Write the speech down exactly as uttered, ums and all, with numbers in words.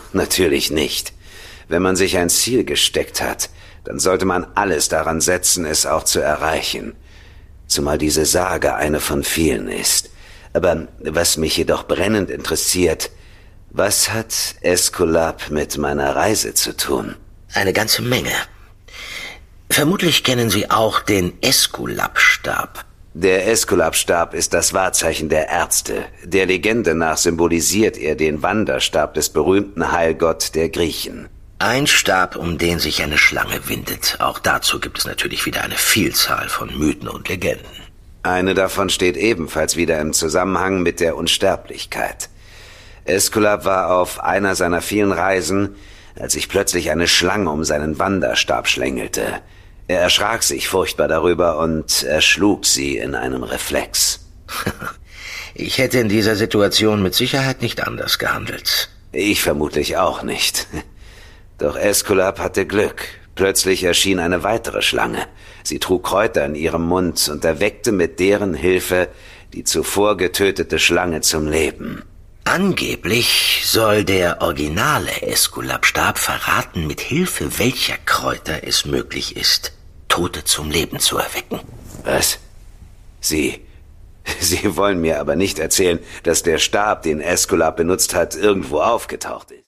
natürlich nicht. Wenn man sich ein Ziel gesteckt hat, dann sollte man alles daran setzen, es auch zu erreichen. Zumal diese Sage eine von vielen ist. Aber was mich jedoch brennend interessiert, was hat Äskulap mit meiner Reise zu tun? Eine ganze Menge. Vermutlich kennen Sie auch den Äskulap-Stab. Der Äskulap-Stab ist das Wahrzeichen der Ärzte. Der Legende nach symbolisiert er den Wanderstab des berühmten Heilgott der Griechen. Ein Stab, um den sich eine Schlange windet. Auch dazu gibt es natürlich wieder eine Vielzahl von Mythen und Legenden. Eine davon steht ebenfalls wieder im Zusammenhang mit der Unsterblichkeit. Äskulap war auf einer seiner vielen Reisen, als sich plötzlich eine Schlange um seinen Wanderstab schlängelte. Er erschrak sich furchtbar darüber und erschlug sie in einem Reflex. Ich hätte in dieser Situation mit Sicherheit nicht anders gehandelt. Ich vermutlich auch nicht. Doch Äskulap hatte Glück. Plötzlich erschien eine weitere Schlange. Sie trug Kräuter in ihrem Mund und erweckte mit deren Hilfe die zuvor getötete Schlange zum Leben. Angeblich soll der originale Äskulap-Stab verraten, mit Hilfe welcher Kräuter es möglich ist, Tote zum Leben zu erwecken. Was? Sie... Sie wollen mir aber nicht erzählen, dass der Stab, den Äskulap benutzt hat, irgendwo aufgetaucht ist.